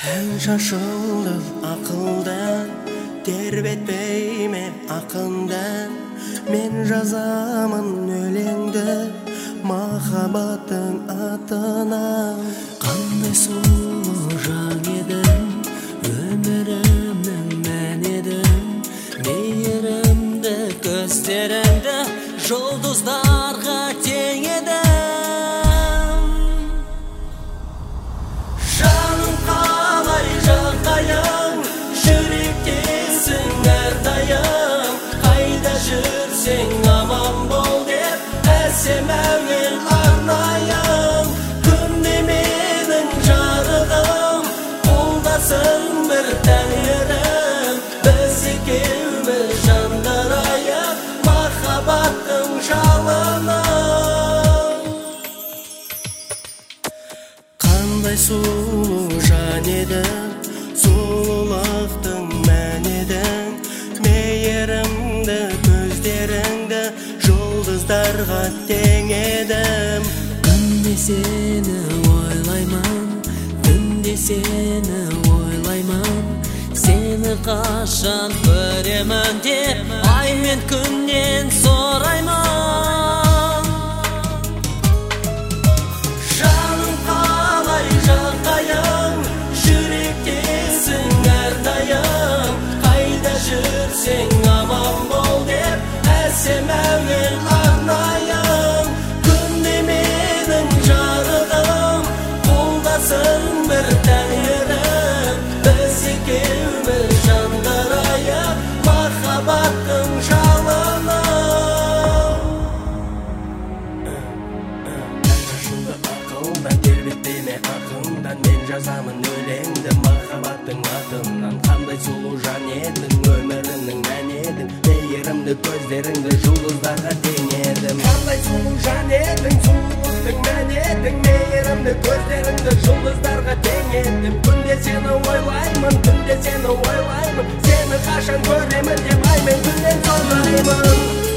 Şaşılır akıldan, terbetmeyme akından. Men жазамын өлеңді махаббаттың атына. Қандай сұлу жан едің, өмірімнің мән едің. Мейірімді көздеріңді жұлдыздарға тең едің. Жаным қалай жағдайың, жүректесің әрдайым. Қайда жүрсең аман бол деп әсем әуен арнайым. Күнде менің жарығым, қолдасың бір тәңірім. Біз екеуміз жандарайық махаббаттың жалыны. Қандай сұлу жан едің, сұлулықтың мән едің. Мейірімді көздеріңді жұлдыздарға тең едім. Күнде сені ойлаймын, түнде сені ойлаймын. Сені қашан көремін деп ай мен күннен сұраймын. Жаным қалай жағдайың, жүректесің әрдайым. Қайда жүрсең аман бол деп әсем әуен арнайым. Күнде менің жарығым, қолдасың бір тәңірім. Біз екеуміз жандарайық махаббаттың жалыны. Шашылды ақылдан, тербетпейме ақындан. Мен жазамын өлеңді махаббаттың атынан. Қандай сұлу жан едің, өмірімнің мән едің. Мейірімді көздеріңді жұлдыздарға тең едім. Қандай сұлу жан едің, сұлулықтың мән едің. Мейірімді көздеріңді жұлдыздарға тең едім. Күнде сені ойлаймын, түнде сені ойлаймын. Сені қашан көремін деп ай мен күннен сұраймын.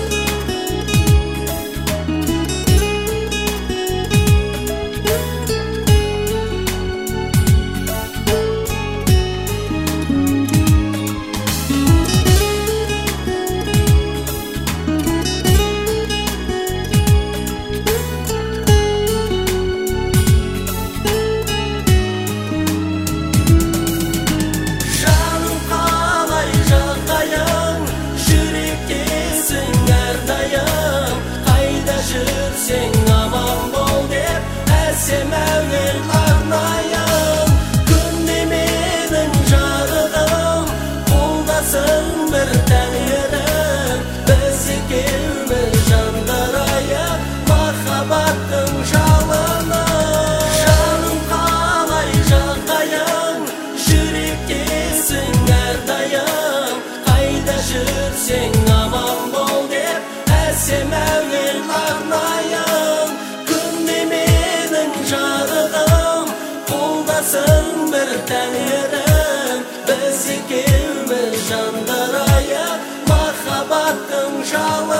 Жаным қалай жағдайың, жүректесің әрдайым. Қайда жүрсең аман бол деп әсем әуен арнайым. Күнде менің жарығым, қолдасың бір тәңірім. Біз екеуміз жандарайық махаббаттың жалыны. Жаным қалай жағдайың, жүректесің әрдайым. Қайда жүрсең аман бол деп әсем әуен арнайым. Күнде менің жарығым, қолдасың бір тәңірім. Біз екеуміз жандарайық махаббаттың жалыны.